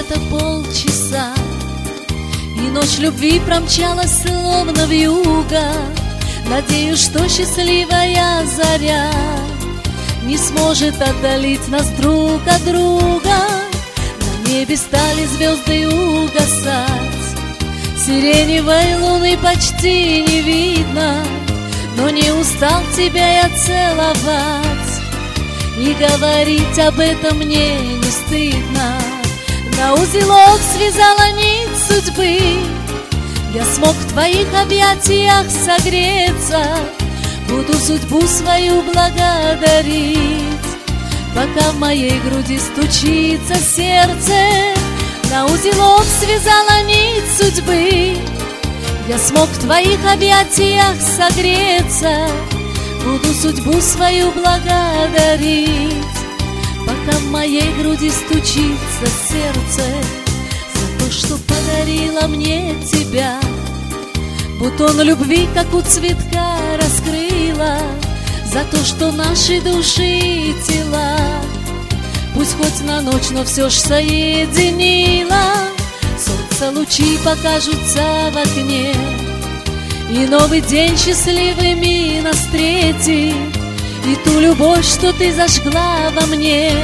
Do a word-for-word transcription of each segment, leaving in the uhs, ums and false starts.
где-то полчаса, и ночь любви промчалась словно вьюга. Надеюсь, что счастливая заря не сможет отдалить нас друг от друга. На небе стали звезды угасать, сиреневой луны почти не видно, но не устал тебя я целовать, и говорить об этом мне не стыдно. На узелок связала нить судьбы, я смог в твоих объятиях согреться, буду судьбу свою благодарить, пока в моей груди стучится сердце. На узелок связала нить судьбы, я смог в твоих объятиях согреться, буду судьбу свою благодарить, пока в моей груди стучится сердце. За то, что подарила мне тебя, бутон любви, как у цветка, раскрыла. За то, что наши души и тела, пусть хоть на ночь, но все ж соединила. Солнце лучи покажутся в окне, и новый день счастливыми нас встретит. И ту любовь, что ты зажгла во мне,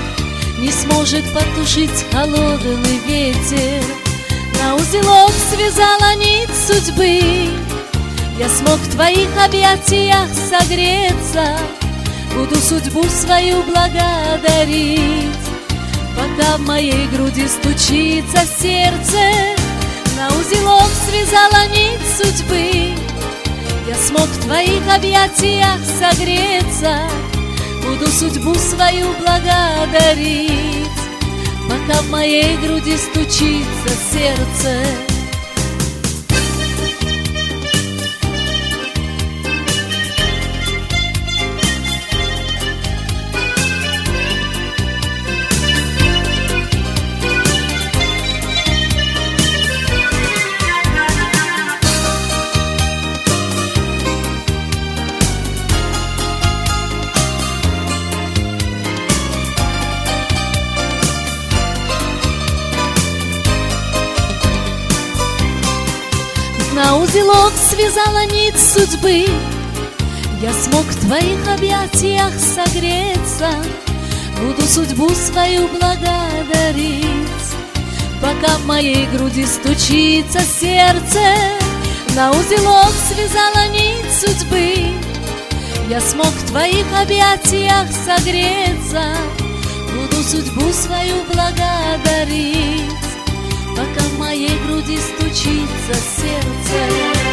не сможет потушить холодный ветер. На узелок связала нить судьбы, я смог в твоих объятиях согреться, буду судьбу свою благодарить, пока в моей груди стучится сердце. На узелок связала нить судьбы, я смог в твоих объятиях согреться, буду судьбу свою благодарить, пока в моей груди стучится сердце. На узелок связала нить судьбы, я смог в твоих объятиях согреться, буду судьбу свою благодарить, пока в моей груди стучится сердце. На узелок связала нить судьбы, я смог в твоих объятиях согреться, буду судьбу свою благодарить, пока в моей груди стучится сердце.